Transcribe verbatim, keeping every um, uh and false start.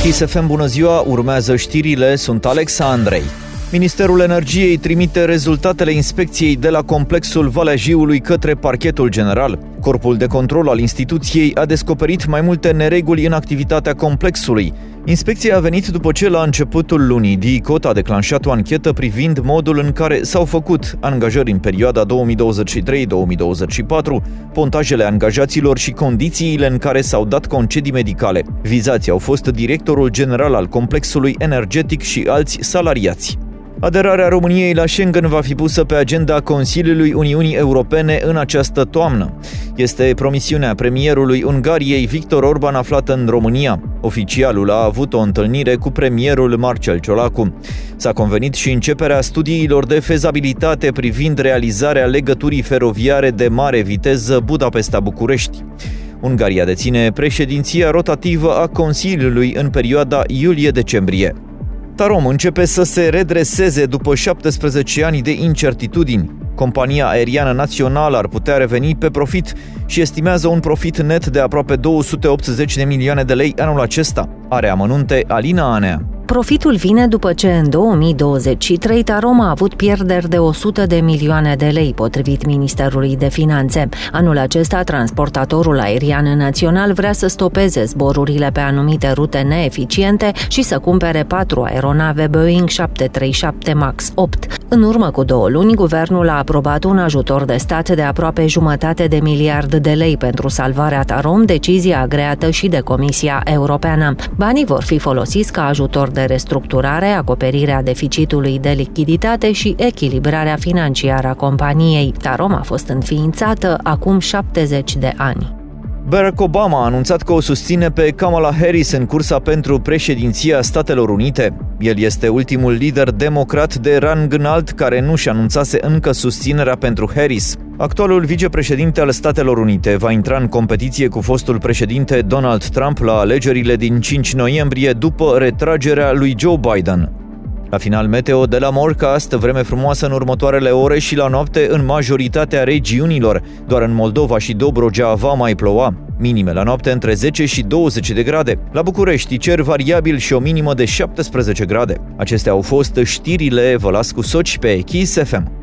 Kiss F M, bună ziua, urmează știrile, sunt Alex Andrei. Ministerul Energiei trimite rezultatele inspecției de la complexul Valea Jiului către Parchetul General. Corpul de control al instituției a descoperit mai multe nereguli în activitatea complexului. Inspecția a venit după ce la începutul lunii D I C O T a declanșat o anchetă privind modul în care s-au făcut angajări în perioada două mii douăzeci și trei două mii douăzeci și patru, pontajele angajaților și condițiile în care s-au dat concedii medicale. Vizați au fost directorul general al complexului energetic și alți salariați. Aderarea României la Schengen va fi pusă pe agenda Consiliului Uniunii Europene în această toamnă. Este promisiunea premierului Ungariei Viktor Orban aflat în România. Oficialul a avut o întâlnire cu premierul Marcel Ciolacu. S-a convenit și începerea studiilor de fezabilitate privind realizarea legăturii feroviare de mare viteză Budapesta-București. Ungaria deține președinția rotativă a Consiliului în perioada iulie-decembrie. Tarom începe să se redreseze după șaptesprezece ani de incertitudini. Compania aeriană națională ar putea reveni pe profit și estimează un profit net de aproape două sute optzeci de milioane de lei anul acesta. Are amănunte Alina Anea. Profitul vine după ce în două mii douăzeci și trei Tarom a avut pierderi de o sută de milioane de lei, potrivit Ministerului de Finanțe. Anul acesta, transportatorul aerian național vrea să stopeze zborurile pe anumite rute neeficiente și să cumpere patru aeronave Boeing șapte trei șapte MAX opt. În urmă cu două luni, guvernul a aprobat un ajutor de stat de aproape jumătate de miliard de lei pentru salvarea Tarom, decizie agreată și de Comisia Europeană. Banii vor fi folosiți ca ajutor de de restructurare, acoperirea deficitului de lichiditate și echilibrarea financiară a companiei. Tarom a fost înființată acum șaptezeci de ani. Barack Obama a anunțat că o susține pe Kamala Harris în cursa pentru președinția Statelor Unite. El este ultimul lider democrat de rang înalt care nu și anunțase încă susținerea pentru Harris. Actualul vicepreședinte al Statelor Unite va intra în competiție cu fostul președinte Donald Trump la alegerile din cinci noiembrie după retragerea lui Joe Biden. La final meteo de la Morecast, vreme frumoasă în următoarele ore și la noapte în majoritatea regiunilor. Doar în Moldova și Dobrogea va mai ploua. Minime la noapte între zece și douăzeci de grade. La București, cer variabil și o minimă de șaptesprezece grade. Acestea au fost știrile, vă las cu soci pe Kiss F M.